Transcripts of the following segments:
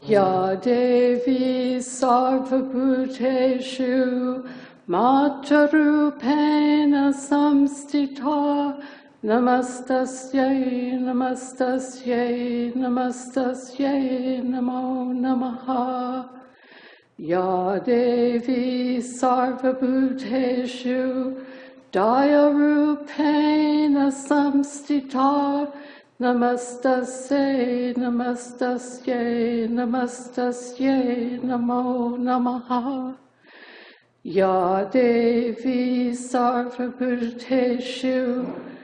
Ya Devi Sarvabhuteshu Matarupena Samstita Namastasyai Namastasyai Namastasyai Namo Namaha. Ya Devi Sarvabhuteshu Dayarupena Samstita Namastasye, Namastasye, Namastasye, Namo Namaha. Ya Devi Sarvabhuteshu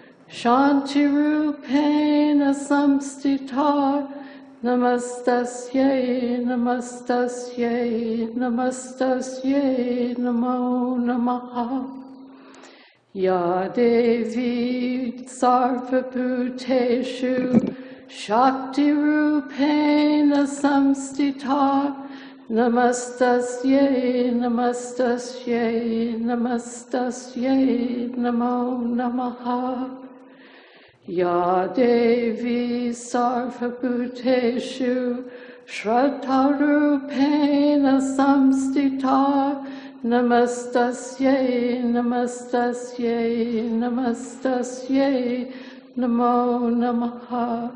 Shantirupena Samstita Namastasye, Namastasye, Namastasye, Namo Namaha. Ya Devi Sarvabhuteshu Shakti Rupena Samstita Namastasye, Namastasye, Namastasye, Namo Namaha. Ya Devi Sarvabhuteshu Shraddha Rupena Samstita Namastasye, Namastasye, Namastasye, Namo Namaha.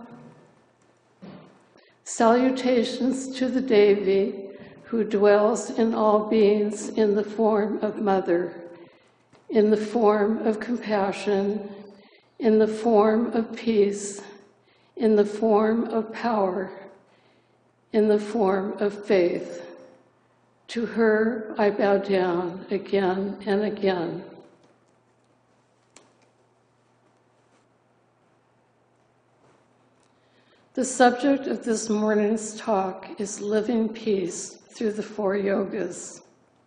Salutations to the Devi who dwells in all beings in the form of Mother, in the form of compassion, in the form of peace, in the form of power, in the form of faith. To her I bow down again and again. The subject of this morning's talk is living peace through the 4 yogas.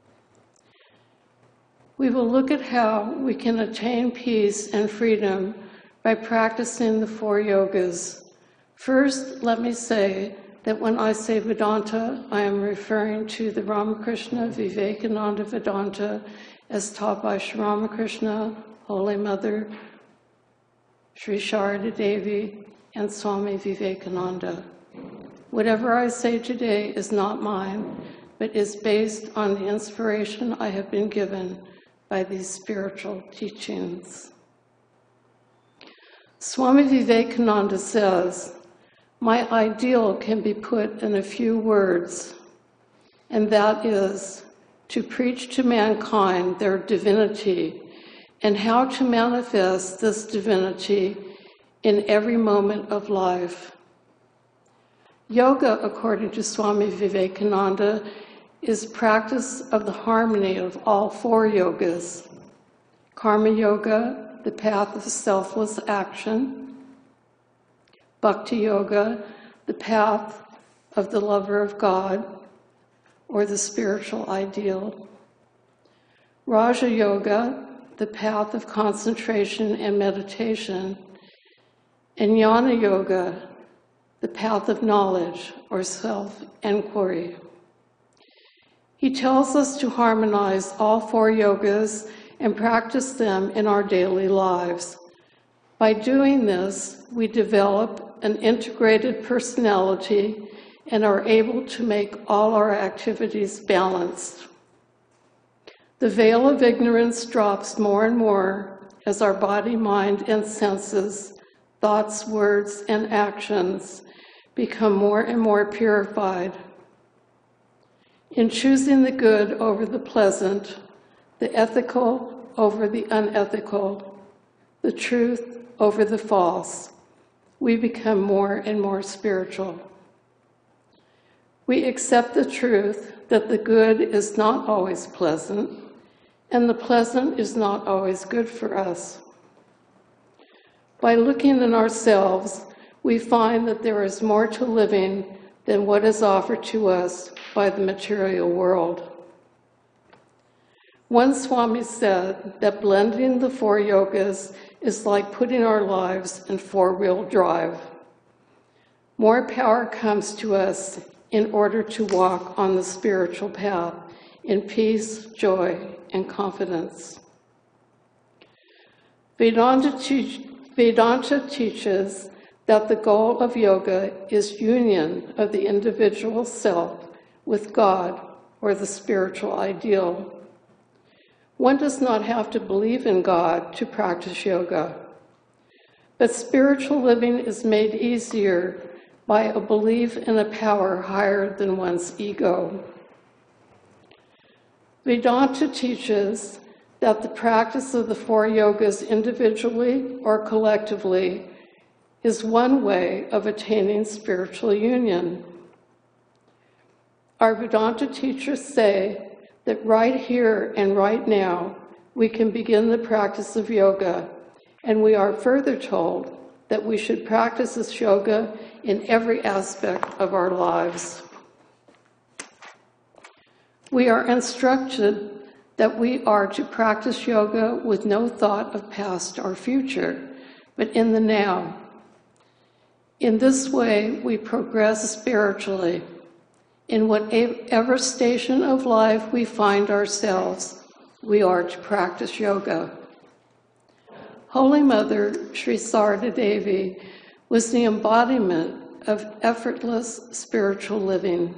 We will look at how we can attain peace and freedom by practicing the 4 yogas. First, let me say that when I say Vedanta, I am referring to the Ramakrishna Vivekananda Vedanta as taught by Sri Ramakrishna, Holy Mother, Sri Sharada Devi, and Swami Vivekananda. Whatever I say today is not mine, but is based on the inspiration I have been given by these spiritual teachings. Swami Vivekananda says, "My ideal can be put in a few words, and that is to preach to mankind their divinity and how to manifest this divinity in every moment of life." Yoga, according to Swami Vivekananda, is practice of the harmony of all 4 yogas. Karma Yoga, the path of selfless action. Bhakti Yoga, the path of the lover of God, or the spiritual ideal. Raja Yoga, the path of concentration and meditation. And Jnana Yoga, the path of knowledge, or self-inquiry. He tells us to harmonize all 4 yogas and practice them in our daily lives. By doing this, we develop an integrated personality and are able to make all our activities balanced. The veil of ignorance drops more and more as our body, mind, and senses, thoughts, words, and actions become more and more purified. In choosing the good over the pleasant, the ethical over the unethical, the truth over the false, we become more and more spiritual. We accept the truth that the good is not always pleasant, and the pleasant is not always good for us. By looking in ourselves, we find that there is more to living than what is offered to us by the material world. One Swami said that blending the 4 yogas is like putting our lives in 4-wheel drive. More power comes to us in order to walk on the spiritual path in peace, joy, and confidence. Vedanta teaches that the goal of yoga is union of the individual self with God or the spiritual ideal. One does not have to believe in God to practice yoga, but spiritual living is made easier by a belief in a power higher than one's ego. Vedanta teaches that the practice of the 4 yogas individually or collectively is one way of attaining spiritual union. Our Vedanta teachers say that right here and right now we can begin the practice of yoga, and we are further told that we should practice this yoga in every aspect of our lives. We are instructed that we are to practice yoga with no thought of past or future, but in the now. In this way, we progress spiritually. In whatever station of life we find ourselves, we are to practice yoga. Holy Mother Sri Sarada Devi was the embodiment of effortless spiritual living.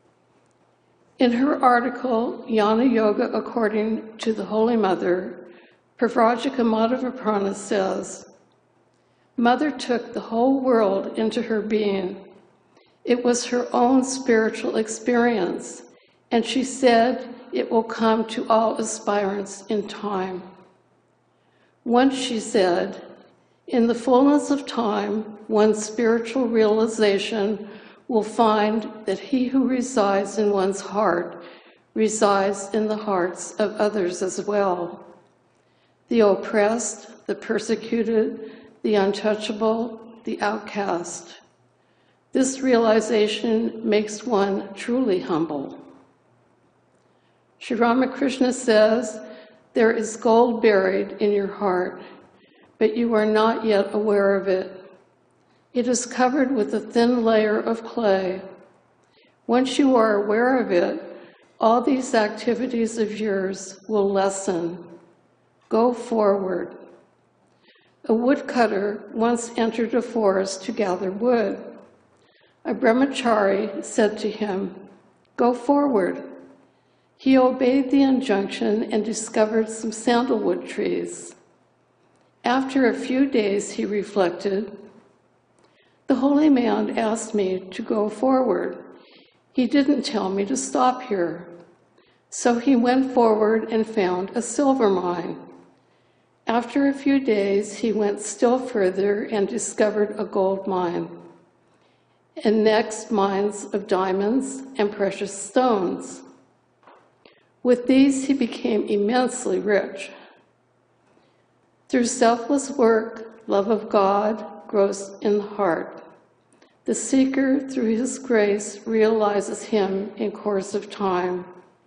In her article, Jnana Yoga According to the Holy Mother, Pravrajika Madhavaprana says, Mother took the whole world into her being. It was her own spiritual experience, and she said it will come to all aspirants in time. Once she said, in the fullness of time, one's spiritual realization will find that he who resides in one's heart resides in the hearts of others as well. The oppressed, the persecuted, the untouchable, the outcast. This realization makes one truly humble. Sri Ramakrishna says, there is gold buried in your heart, but you are not yet aware of it. It is covered with a thin layer of clay. Once you are aware of it, all these activities of yours will lessen. Go forward. A woodcutter once entered a forest to gather wood. A brahmachari said to him, go forward. He obeyed the injunction and discovered some sandalwood trees. After a few days, he reflected, the holy man asked me to go forward. He didn't tell me to stop here. So he went forward and found a silver mine. After a few days, he went still further and discovered a gold mine, and next mines of diamonds and precious stones. With these, he became immensely rich. Through selfless work, love of God grows in the heart. The seeker, through his grace, realizes him in course of time.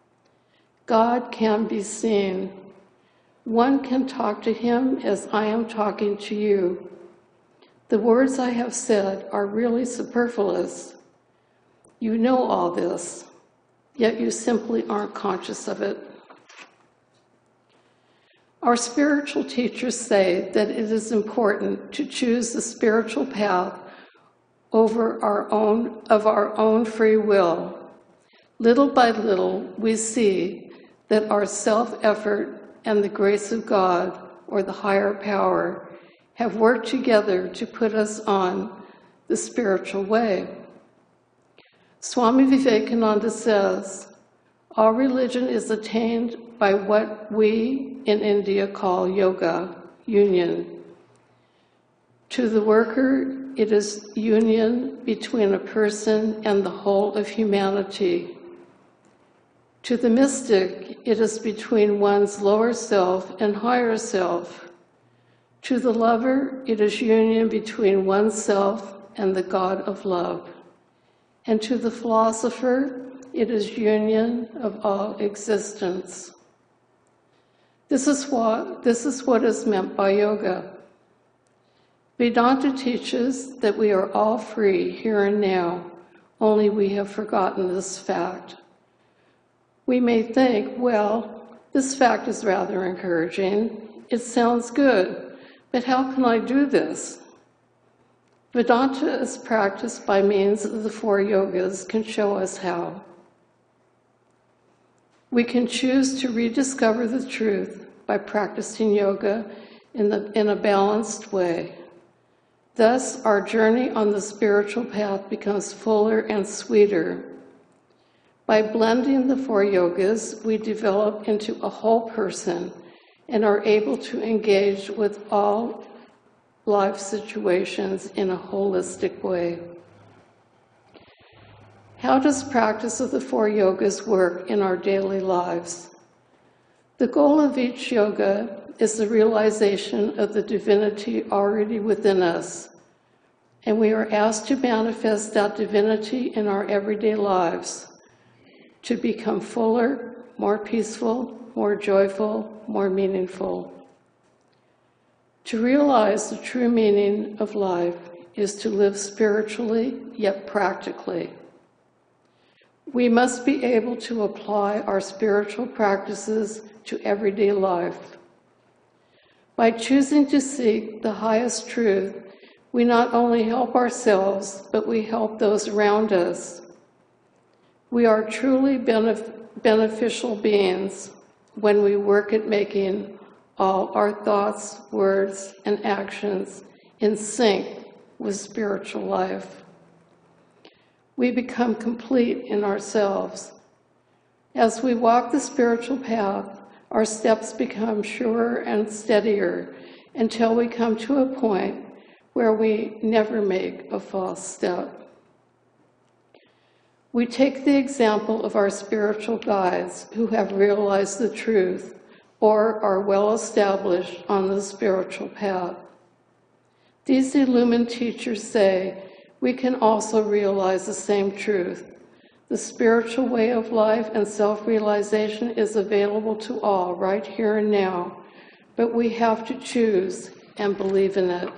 God can be seen. One can talk to him as I am talking to you. The words I have said are really superfluous. You know all this, yet you simply aren't conscious of it. Our spiritual teachers say that it is important to choose the spiritual path over our own free will. Little by little, we see that our self-effort and the grace of God, or the higher power, have worked together to put us on the spiritual way. Swami Vivekananda says, all religion is attained by what we in India call yoga, union. To the worker, it is union between a person and the whole of humanity. To the mystic, it is between one's lower self and higher self. To the lover, it is union between oneself and the God of love. And to the philosopher, it is union of all existence. This is what is meant by yoga. Vedanta teaches that we are all free here and now, only we have forgotten this fact. We may think, well, this fact is rather encouraging. It sounds good, but how can I do this? Vedanta is practiced by means of the 4 yogas can show us how. We can choose to rediscover the truth by practicing yoga in a balanced way. Thus, our journey on the spiritual path becomes fuller and sweeter. By blending the 4 yogas, we develop into a whole person and are able to engage with all life situations in a holistic way. How does practice of the 4 yogas work in our daily lives? The goal of each yoga is the realization of the divinity already within us, and we are asked to manifest that divinity in our everyday lives to become fuller, more peaceful, more joyful, more meaningful. To realize the true meaning of life is to live spiritually, yet practically. We must be able to apply our spiritual practices to everyday life. By choosing to seek the highest truth, we not only help ourselves, but we help those around us. We are truly beneficial beings when we work at making all our thoughts, words, and actions in sync with spiritual life. We become complete in ourselves. As we walk the spiritual path, our steps become surer and steadier until we come to a point where we never make a false step. We take the example of our spiritual guides who have realized the truth or are well established on the spiritual path. These illumined teachers say we can also realize the same truth. The spiritual way of life and self-realization is available to all right here and now, but we have to choose and believe in it.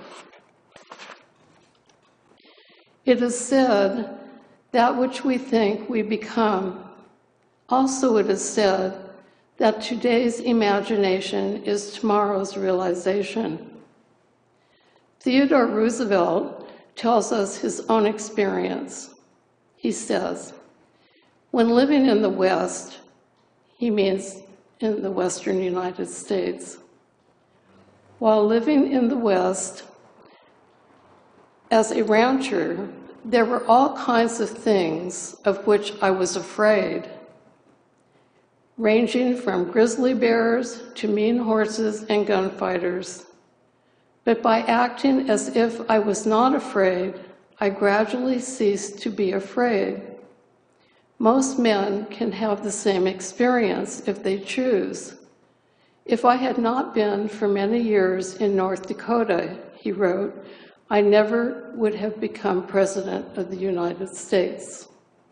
It is said, that which we think we become. Also it is said that today's imagination is tomorrow's realization. Theodore Roosevelt tells us his own experience. He says, when living in the West, he means in the Western United States, while living in the West as a rancher, there were all kinds of things of which I was afraid, ranging from grizzly bears to mean horses and gunfighters. But by acting as if I was not afraid, I gradually ceased to be afraid. Most men can have the same experience if they choose. If I had not been for many years in North Dakota, he wrote, I never would have become President of the United States.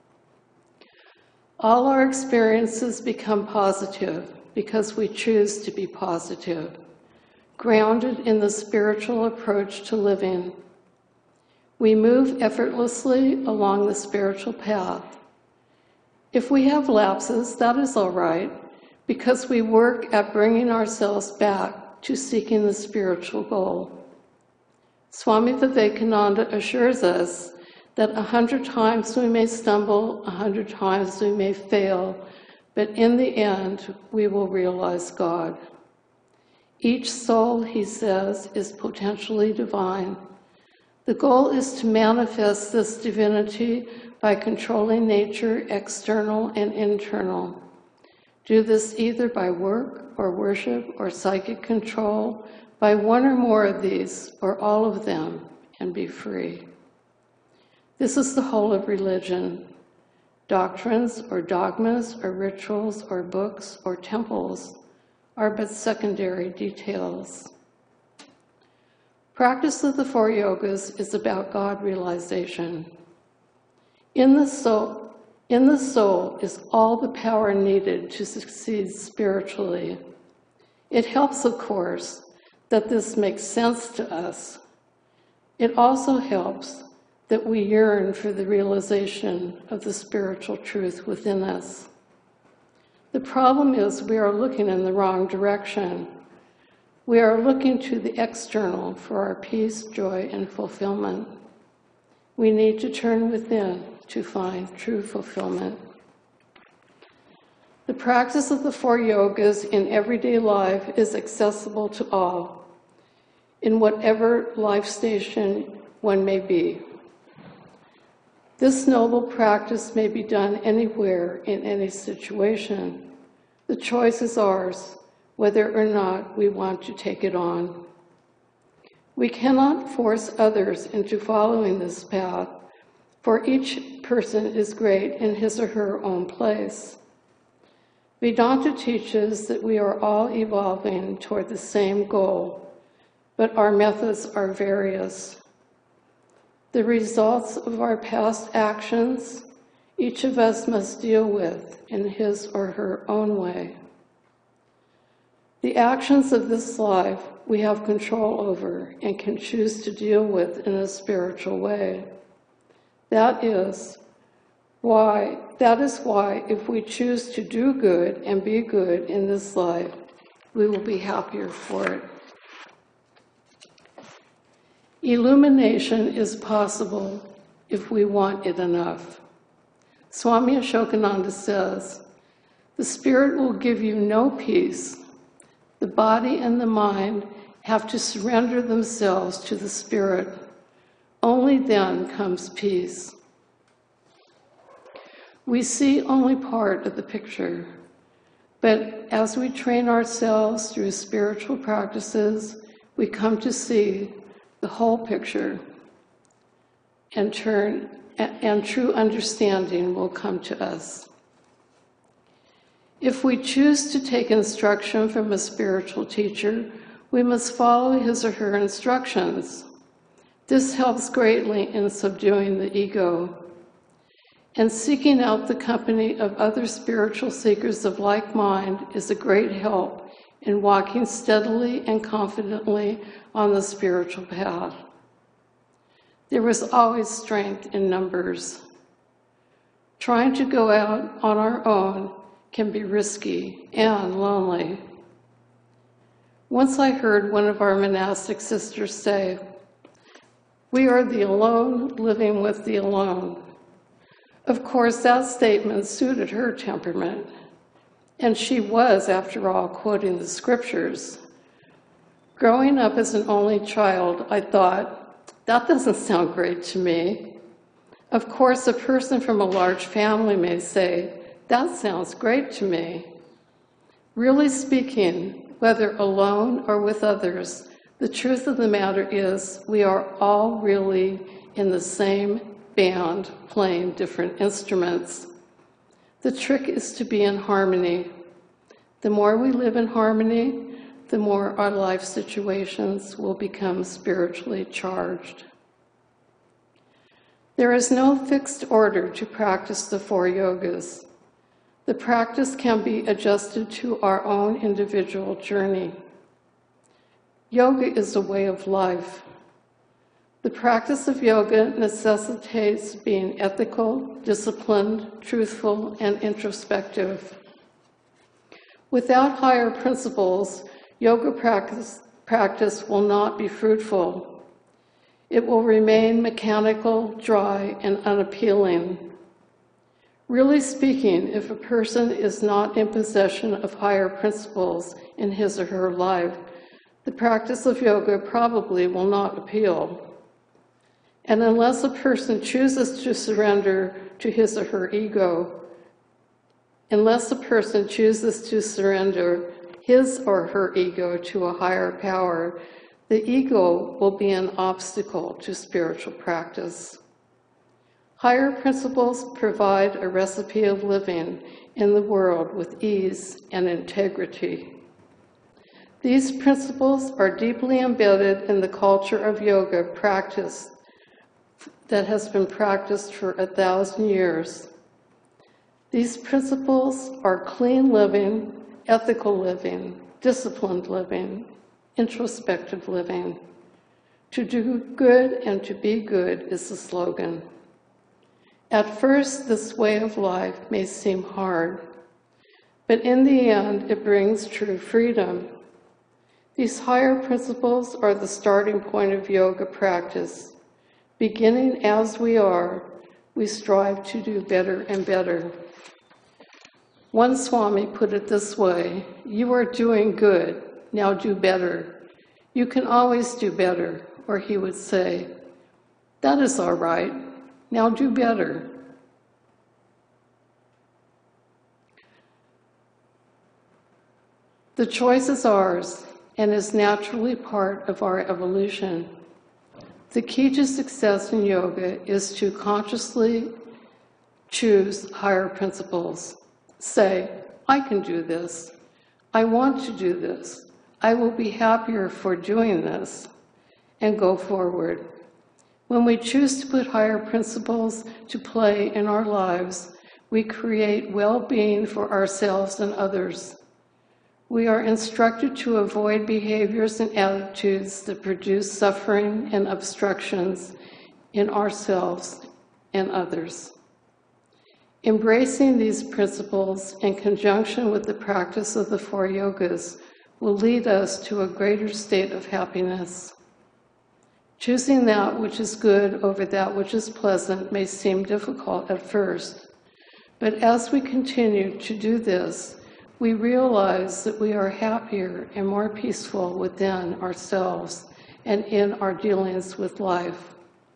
All our experiences become positive because we choose to be positive, grounded in the spiritual approach to living. We move effortlessly along the spiritual path. If we have lapses, that is all right, because we work at bringing ourselves back to seeking the spiritual goal. Swami Vivekananda assures us that 100 times we may stumble, 100 times we may fail, but in the end, we will realize God. Each soul, he says, is potentially divine. The goal is to manifest this divinity by controlling nature, external and internal. Do this either by work or worship or psychic control, by one or more of these, or all of them, and be free. This is the whole of religion. Doctrines or dogmas or rituals or books or temples are but secondary details. Practice of the 4 yogas is about God realization. In the soul is all the power needed to succeed spiritually. It helps, of course, that this makes sense to us. It also helps that we yearn for the realization of the spiritual truth within us. The problem is we are looking in the wrong direction. We are looking to the external for our peace, joy, and fulfillment. We need to turn within to find true fulfillment. The practice of the 4 yogas in everyday life is accessible to all, in whatever life station one may be. This noble practice may be done anywhere in any situation. The choice is ours, whether or not we want to take it on. We cannot force others into following this path, for each person is great in his or her own place. Vedanta teaches that we are all evolving toward the same goal, but our methods are various. The results of our past actions, each of us must deal with in his or her own way. The actions of this life we have control over and can choose to deal with in a spiritual way. That is why if we choose to do good and be good in this life, we will be happier for it. Illumination is possible if we want it enough. Swami Ashokananda says, "The spirit will give you no peace. The body and the mind have to surrender themselves to the spirit. Only then comes peace." We see only part of the picture, but as we train ourselves through spiritual practices, we come to see the whole picture, and true understanding will come to us. If we choose to take instruction from a spiritual teacher, we must follow his or her instructions. This helps greatly in subduing the ego. And seeking out the company of other spiritual seekers of like mind is a great help in walking steadily and confidently on the spiritual path. There is always strength in numbers. Trying to go out on our own can be risky and lonely. Once I heard one of our monastic sisters say, "We are the alone living with the alone." Of course, that statement suited her temperament, and she was, after all, quoting the scriptures. Growing up as an only child, I thought, that doesn't sound great to me. Of course, a person from a large family may say, that sounds great to me. Really speaking, whether alone or with others, the truth of the matter is we are all really in the same band playing different instruments. The trick is to be in harmony. The more we live in harmony, the more our life situations will become spiritually charged. There is no fixed order to practice the 4 yogas. The practice can be adjusted to our own individual journey. Yoga is a way of life. The practice of yoga necessitates being ethical, disciplined, truthful, and introspective. Without higher principles, yoga practice will not be fruitful. It will remain mechanical, dry, and unappealing. Really speaking, if a person is not in possession of higher principles in his or her life, the practice of yoga probably will not appeal. And unless a person chooses to surrender to his or her ego, unless a person chooses to surrender his or her ego to a higher power, the ego will be an obstacle to spiritual practice. Higher principles provide a recipe of living in the world with ease and integrity. These principles are deeply embedded in the culture of yoga practice that has been practiced for 1,000 years. These principles are clean living, ethical living, disciplined living, introspective living. To do good and to be good is the slogan. At first, this way of life may seem hard, but in the end, it brings true freedom. These higher principles are the starting point of yoga practice. Beginning as we are, we strive to do better and better. One Swami put it this way: "You are doing good, now do better. You can always do better." Or he would say, "That is all right, now do better." The choice is ours and is naturally part of our evolution. The key to success in yoga is to consciously choose higher principles. Say, "I can do this. I want to do this. I will be happier for doing this," and go forward. When we choose to put higher principles to play in our lives, we create well-being for ourselves and others. We are instructed to avoid behaviors and attitudes that produce suffering and obstructions in ourselves and others. Embracing these principles in conjunction with the practice of the 4 yogas will lead us to a greater state of happiness. Choosing that which is good over that which is pleasant may seem difficult at first, but as we continue to do this, we realize that we are happier and more peaceful within ourselves and in our dealings with life.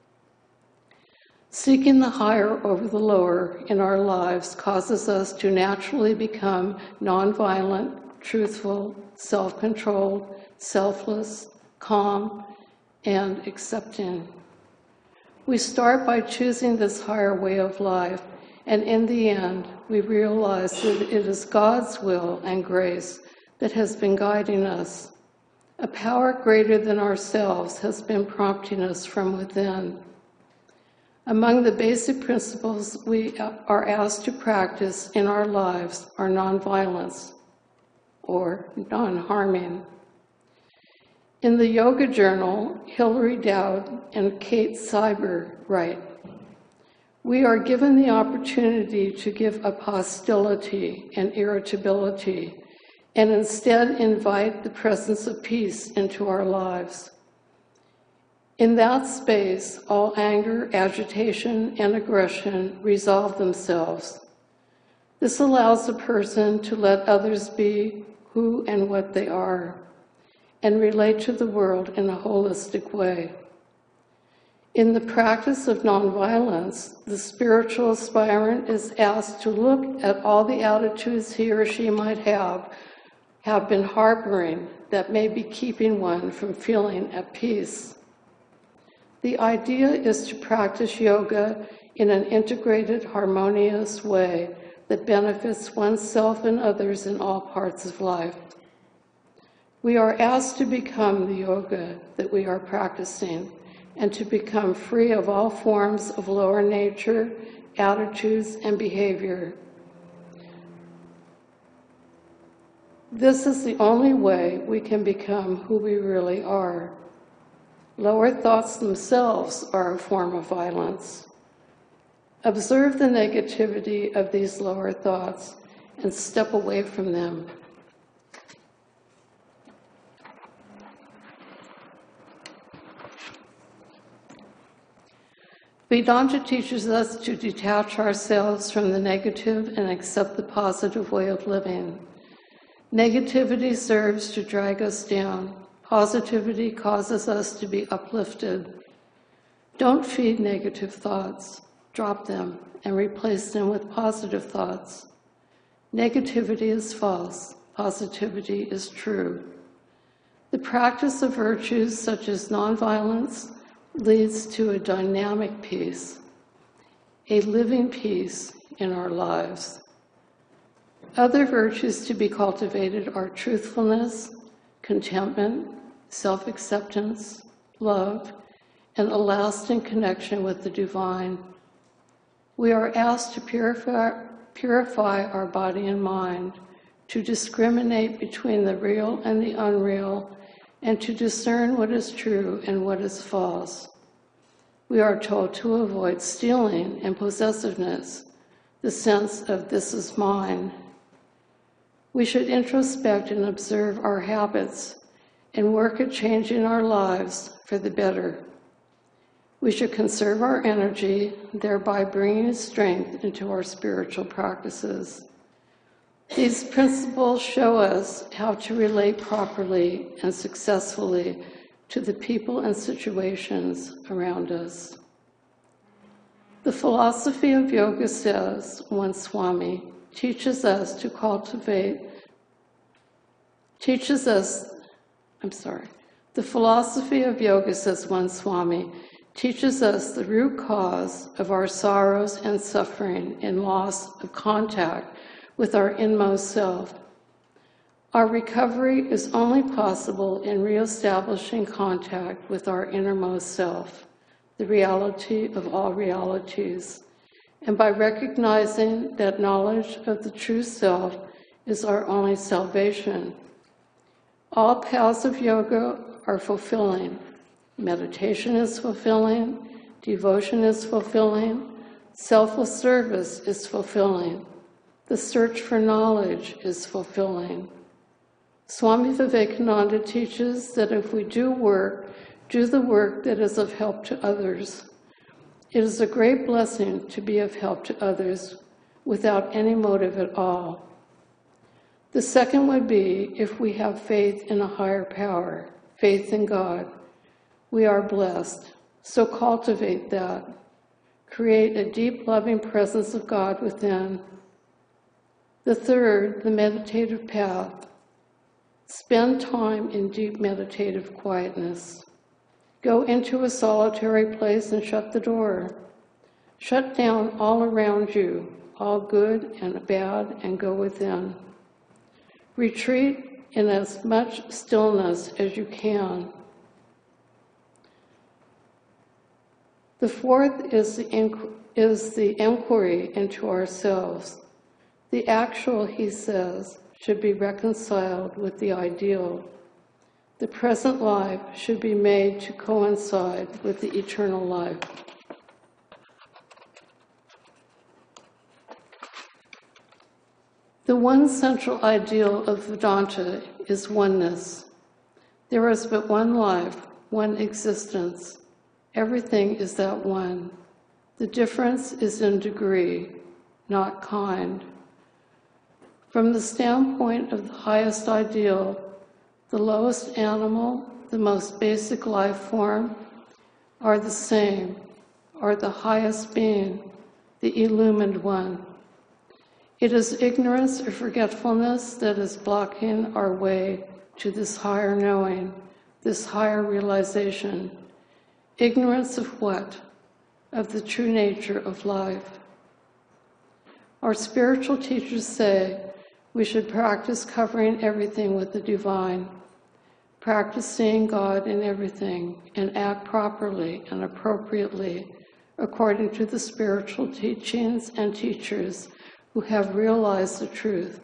Seeking the higher over the lower in our lives causes us to naturally become nonviolent, truthful, self-controlled, selfless, calm, and accepting. We start by choosing this higher way of life, and in the end, we realize that it is God's will and grace that has been guiding us. A power greater than ourselves has been prompting us from within. Among the basic principles we are asked to practice in our lives are nonviolence, or non-harming. In the Yoga Journal, Hilary Dowd and Kate Cyber write, "We are given the opportunity to give up hostility and irritability and instead invite the presence of peace into our lives. In that space, all anger, agitation, and aggression resolve themselves. This allows a person to let others be who and what they are and relate to the world in a holistic way. In the practice of nonviolence, the spiritual aspirant is asked to look at all the attitudes he or she might have been harboring that may be keeping one from feeling at peace. The idea is to practice yoga in an integrated, harmonious way that benefits oneself and others in all parts of life. We are asked to become the yoga that we are practicing and to become free of all forms of lower nature, attitudes, and behavior. This is the only way we can become who we really are. Lower thoughts themselves are a form of violence. Observe the negativity of these lower thoughts and step away from them. Vedanta teaches us to detach ourselves from the negative and accept the positive way of living. Negativity serves to drag us down. Positivity causes us to be uplifted. Don't feed negative thoughts. Drop them and replace them with positive thoughts. Negativity is false. Positivity is true. The practice of virtues such as nonviolence leads to a dynamic peace, a living peace in our lives. Other virtues to be cultivated are truthfulness, contentment, self-acceptance, love, and a lasting connection with the divine. We are asked to purify our body and mind, to discriminate between the real and the unreal, and to discern what is true and what is false. We are told to avoid stealing and possessiveness, the sense of this is mine. We should introspect and observe our habits and work at changing our lives for the better. We should conserve our energy, thereby bringing strength into our spiritual practices. These principles show us how to relate properly and successfully to the people and situations around us. The philosophy of yoga says, one Swami, the philosophy of yoga, says one Swami, teaches us the root cause of our sorrows and suffering in loss of contact with our inmost self. Our recovery is only possible in reestablishing contact with our innermost self, the reality of all realities, and by recognizing that knowledge of the true self is our only salvation. All paths of yoga are fulfilling. Meditation is fulfilling, devotion is fulfilling, selfless service is fulfilling, the search for knowledge is fulfilling. Swami Vivekananda teaches that if we do the work that is of help to others. It is a great blessing to be of help to others without any motive at all. The second would be if we have faith in a higher power, faith in God. We are blessed, so cultivate that. Create a deep, loving presence of God within. The third, the meditative path. Spend time in deep meditative quietness. Go into a solitary place and shut the door. Shut down all around you, all good and bad, and go within. Retreat in as much stillness as you can. The fourth is the inquiry into ourselves. The actual, he says, should be reconciled with the ideal. The present life should be made to coincide with the eternal life. The one central ideal of Vedanta is oneness. There is but one life, one existence. Everything is that one. The difference is in degree, not kind. From the standpoint of the highest ideal, the lowest animal, the most basic life form, are the same, are the highest being, the illumined one. It is ignorance or forgetfulness that is blocking our way to this higher knowing, this higher realization. Ignorance of what? Of the true nature of life. Our spiritual teachers say we should practice covering everything with the divine, practice seeing God in everything, and act properly and appropriately according to the spiritual teachings and teachers who have realized the truth.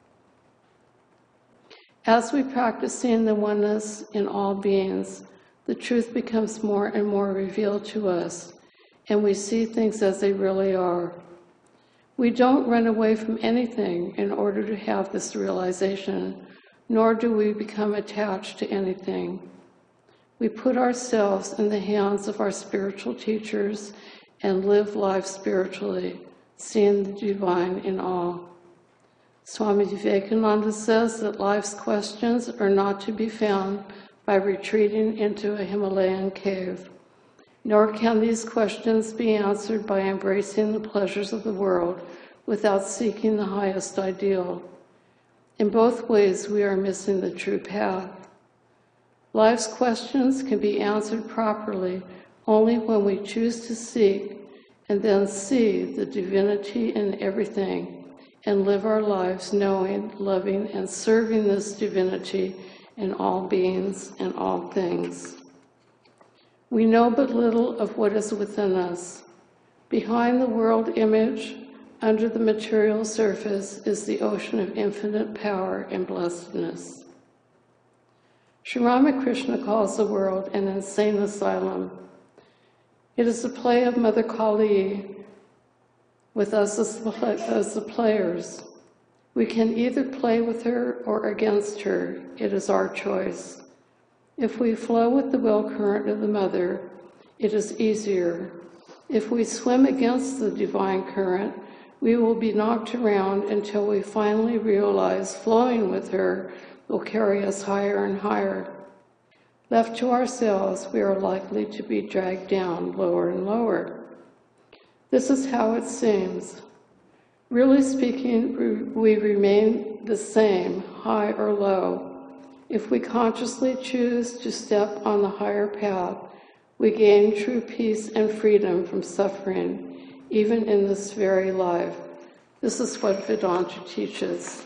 As we practice seeing the oneness in all beings, the truth becomes more and more revealed to us, and we see things as they really are. We don't run away from anything in order to have this realization, nor do we become attached to anything. We put ourselves in the hands of our spiritual teachers and live life spiritually, seeing the divine in all. Swami Vivekananda says that life's questions are not to be found by retreating into a Himalayan cave, nor can these questions be answered by embracing the pleasures of the world without seeking the highest ideal. In both ways, we are missing the true path. Life's questions can be answered properly only when we choose to seek and then see the divinity in everything and live our lives knowing, loving, and serving this divinity in all beings and all things. We know but little of what is within us. Behind the world image, under the material surface, is the ocean of infinite power and blessedness. Sri Ramakrishna calls the world an insane asylum. It is a play of Mother Kali with us as the players. We can either play with her or against her. It is our choice. If we flow with the will current of the Mother, it is easier. If we swim against the divine current, we will be knocked around until we finally realize flowing with her will carry us higher and higher. Left to ourselves, we are likely to be dragged down lower and lower. This is how it seems. Really speaking, we remain the same, high or low. If we consciously choose to step on the higher path, we gain true peace and freedom from suffering, even in this very life. This is what Vedanta teaches.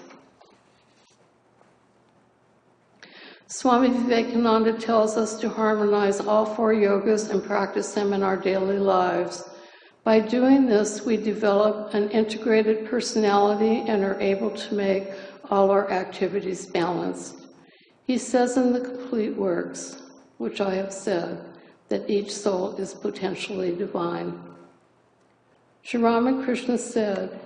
Swami Vivekananda tells us to harmonize all 4 yogas and practice them in our daily lives. By doing this, we develop an integrated personality and are able to make all our activities balanced. He says in the Complete Works, which I have said, that each soul is potentially divine. Sri Ramakrishna said,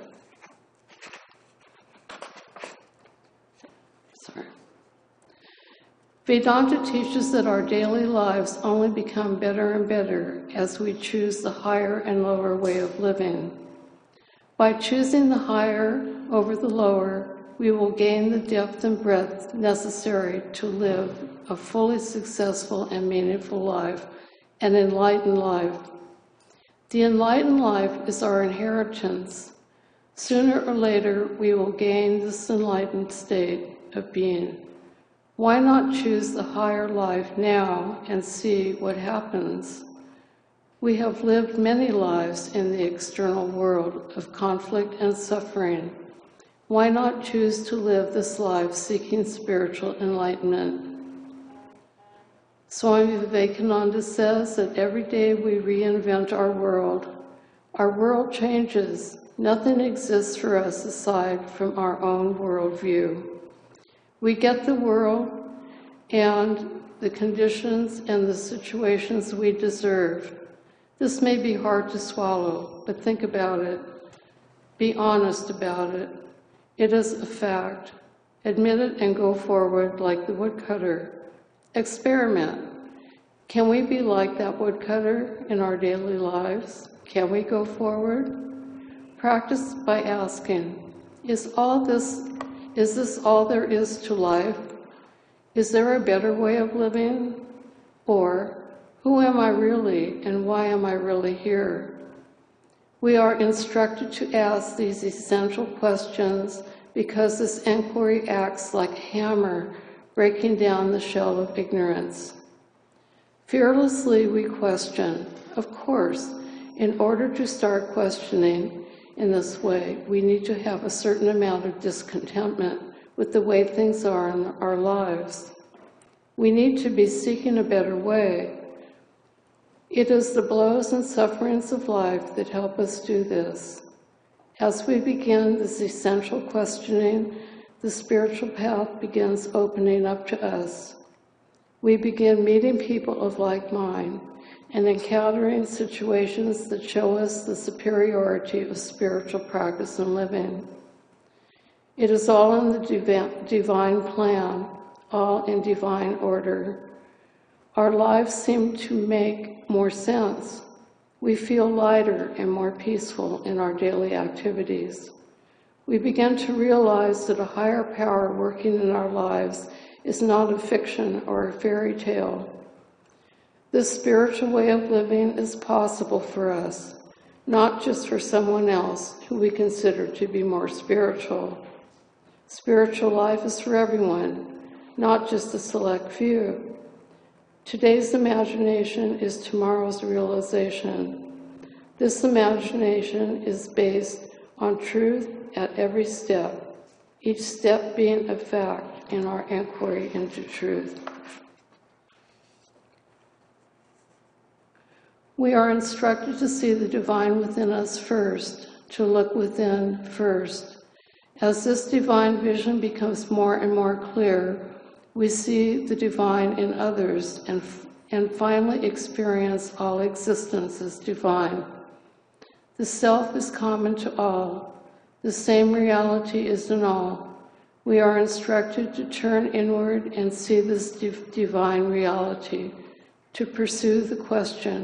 Vedanta teaches that our daily lives only become better and better as we choose the higher and lower way of living. By choosing the higher over the lower, we will gain the depth and breadth necessary to live a fully successful and meaningful life, an enlightened life. The enlightened life is our inheritance. Sooner or later, we will gain this enlightened state of being. Why not choose the higher life now and see what happens? We have lived many lives in the external world of conflict and suffering. Why not choose to live this life seeking spiritual enlightenment? Swami Vivekananda says that every day we reinvent our world. Our world changes. Nothing exists for us aside from our own worldview. We get the world and the conditions and the situations we deserve. This may be hard to swallow, but think about it. Be honest about it. It is a fact. Admit it and go forward like the woodcutter. Experiment. Can we be like that woodcutter in our daily lives? Can we go forward? Practice by asking, is this all there is to life? Is there a better way of living? Or, who am I really and why am I really here? We are instructed to ask these essential questions because this inquiry acts like a hammer breaking down the shell of ignorance. Fearlessly we question. Of course, in order to start questioning, in this way, we need to have a certain amount of discontentment with the way things are in our lives. We need to be seeking a better way. It is the blows and sufferings of life that help us do this. As we begin this essential questioning, the spiritual path begins opening up to us. We begin meeting people of like mind and encountering situations that show us the superiority of spiritual practice and living. It is all in the divine plan, all in divine order. Our lives seem to make more sense. We feel lighter and more peaceful in our daily activities. We begin to realize that a higher power working in our lives is not a fiction or a fairy tale. This spiritual way of living is possible for us, not just for someone else who we consider to be more spiritual. Spiritual life is for everyone, not just a select few. Today's imagination is tomorrow's realization. This imagination is based on truth at every step, each step being a fact in our inquiry into truth. We are instructed to see the divine within us first, to look within first. As this divine vision becomes more and more clear, we see the divine in others and finally experience all existence as divine. The self is common to all. The same reality is in all. We are instructed to turn inward and see this divine reality, to pursue the question,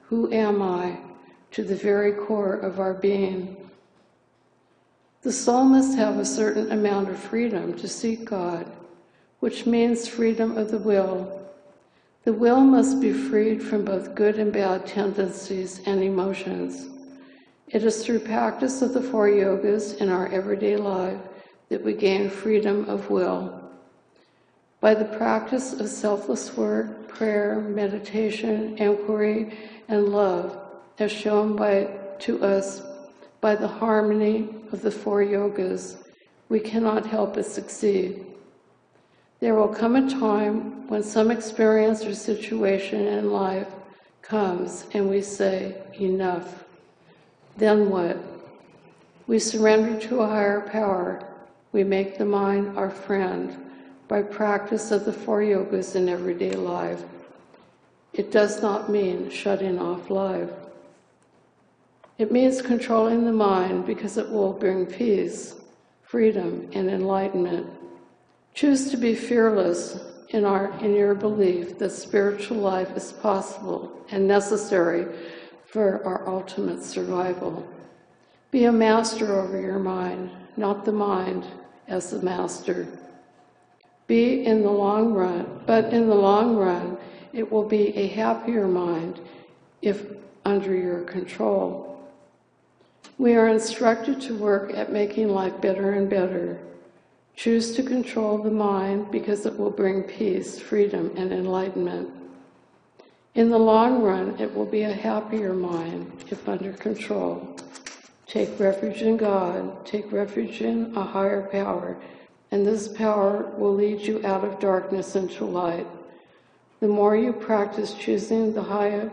who am I, to the very core of our being. The soul must have a certain amount of freedom to seek God, which means freedom of the will. The will must be freed from both good and bad tendencies and emotions. It is through practice of the 4 yogas in our everyday life that we gain freedom of will. By the practice of selfless work, prayer, meditation, inquiry, and love, as shown to us by the harmony of the 4 yogas, we cannot help but succeed. There will come a time when some experience or situation in life comes and we say, enough. Then what? We surrender to a higher power. We make the mind our friend by practice of the 4 yogas in everyday life. It does not mean shutting off life. It means controlling the mind because it will bring peace, freedom, and enlightenment. Choose to be fearless in your belief that spiritual life is possible and necessary for our ultimate survival. Be a master over your mind, not the mind as the master. But in the long run, it will be a happier mind if under your control. We are instructed to work at making life better and better. Choose to control the mind because it will bring peace, freedom, and enlightenment. In the long run, it will be a happier mind if under control. Take refuge in God, take refuge in a higher power, and this power will lead you out of darkness into light. The more you practice choosing the higher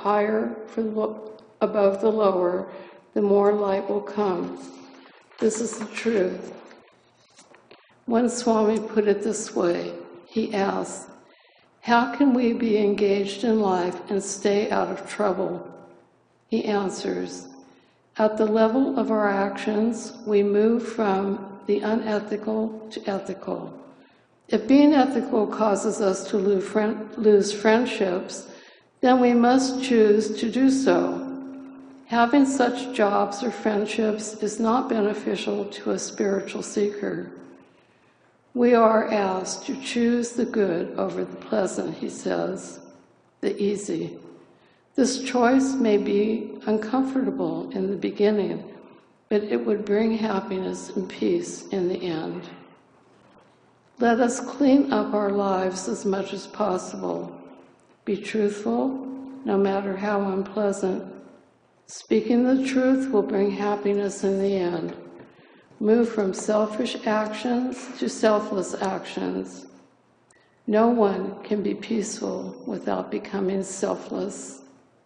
above the lower, the more light will come. This is the truth. One Swami put it this way. He asked, how can we be engaged in life and stay out of trouble? He answers, at the level of our actions, we move from the unethical to ethical. If being ethical causes us to lose friendships, then we must choose to do so. Having such jobs or friendships is not beneficial to a spiritual seeker. We are asked to choose the good over the pleasant, he says, the easy. This choice may be uncomfortable in the beginning, but it would bring happiness and peace in the end. Let us clean up our lives as much as possible. Be truthful, no matter how unpleasant. Speaking the truth will bring happiness in the end. Move from selfish actions to selfless actions. No one can be peaceful without becoming selfless.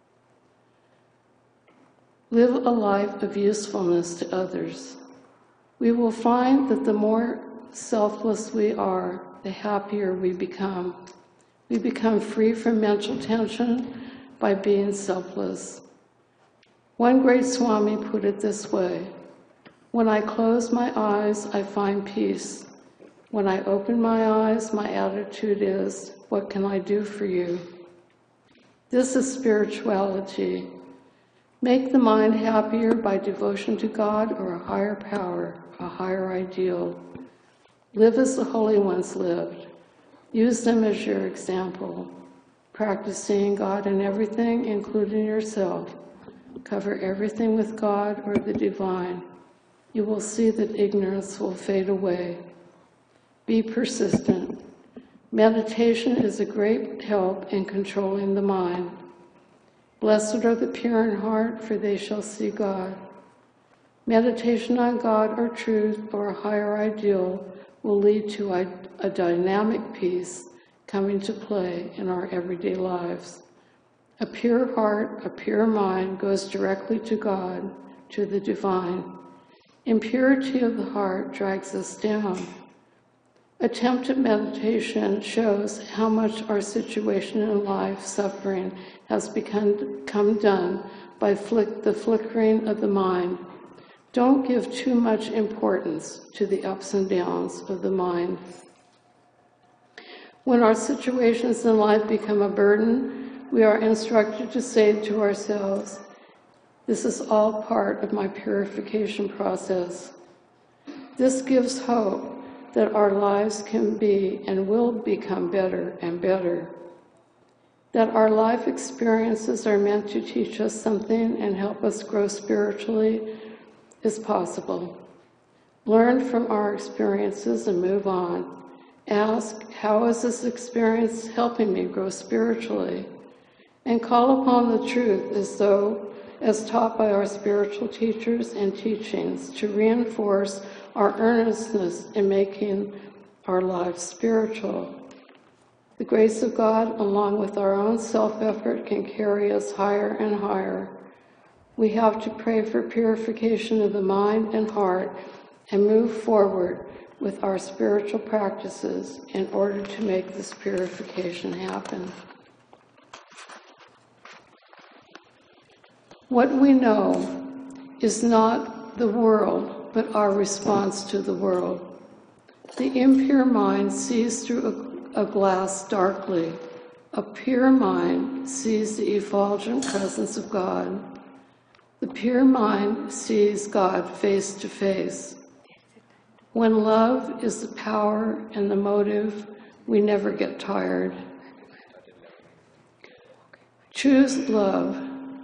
Live a life of usefulness to others. We will find that the more selfless we are, the happier we become. We become free from mental tension by being selfless. One great Swami put it this way, when I close my eyes, I find peace. When I open my eyes, my attitude is, what can I do for you? This is spirituality. Make the mind happier by devotion to God or a higher power, a higher ideal. Live as the holy ones lived. Use them as your example. Practice seeing God in everything, including yourself. Cover everything with God or the divine. You will see that ignorance will fade away. Be persistent. Meditation is a great help in controlling the mind. Blessed are the pure in heart, for they shall see God. Meditation on God or truth or a higher ideal will lead to a dynamic peace coming to play in our everyday lives. A pure heart, a pure mind goes directly to God, to the divine. Impurity of the heart drags us down. Attempted meditation shows how much our situation in life, suffering, has become done by the flickering of the mind. Don't give too much importance to the ups and downs of the mind. When our situations in life become a burden, we are instructed to say to ourselves, "This is all part of my purification process." This gives hope that our lives can be and will become better and better. That our life experiences are meant to teach us something and help us grow spiritually is possible. Learn from our experiences and move on. Ask, how is this experience helping me grow spiritually? And call upon the truth as taught by our spiritual teachers and teachings to reinforce our earnestness in making our lives spiritual. The grace of God, along with our own self-effort, can carry us higher and higher. We have to pray for purification of the mind and heart and move forward with our spiritual practices in order to make this purification happen. What we know is not the world, but our response to the world. The impure mind sees through a glass darkly. A pure mind sees the effulgent presence of God. The pure mind sees God face to face. When love is the power and the motive, we never get tired. Choose love.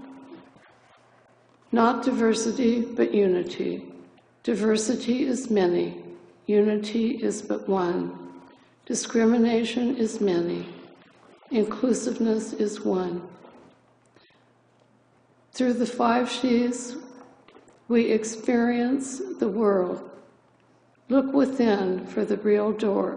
Not diversity, but unity. Diversity is many. Unity is but one. Discrimination is many. Inclusiveness is one. Through the 5 She's, we experience the world. Look within for the real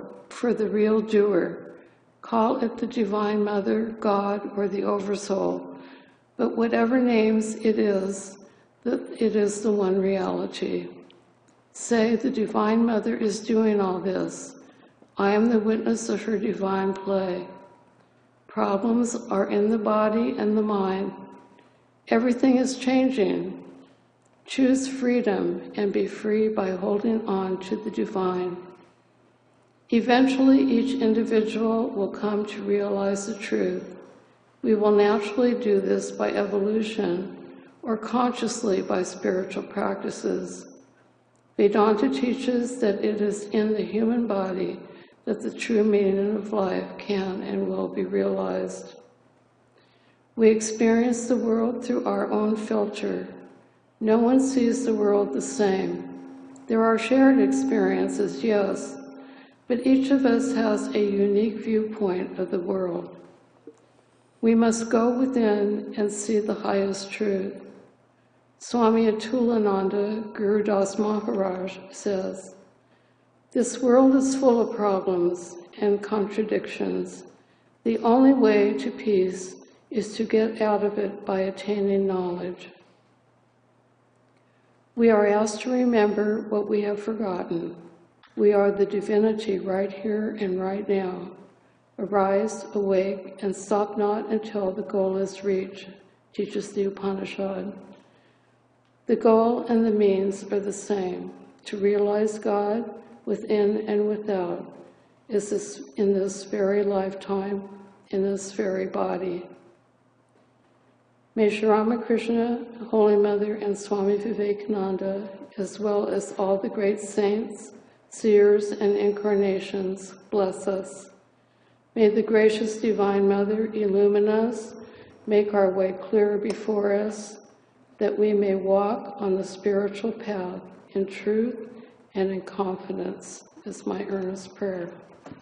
doer. Call it the Divine Mother, God, or the Oversoul. But whatever names it is the one reality. Say, the Divine Mother is doing all this. I am the witness of her divine play. Problems are in the body and the mind. Everything is changing. Choose freedom and be free by holding on to the divine. Eventually, each individual will come to realize the truth. We will naturally do this by evolution or consciously by spiritual practices. Vedanta teaches that it is in the human body that the true meaning of life can and will be realized. We experience the world through our own filter. No one sees the world the same. There are shared experiences, yes, but each of us has a unique viewpoint of the world. We must go within and see the highest truth. Swami Atulananda, Guru Das Maharaj, says, "This world is full of problems and contradictions. The only way to peace is to get out of it by attaining knowledge." We are asked to remember what we have forgotten. We are the divinity right here and right now. Arise, awake, and stop not until the goal is reached, teaches the Upanishad. The goal and the means are the same, to realize God within and without, in this very lifetime, in this very body. May Sri Ramakrishna, Holy Mother, and Swami Vivekananda, as well as all the great saints, seers, and incarnations, bless us. May the gracious Divine Mother illumine us, make our way clear before us, that we may walk on the spiritual path in truth and in confidence, is my earnest prayer.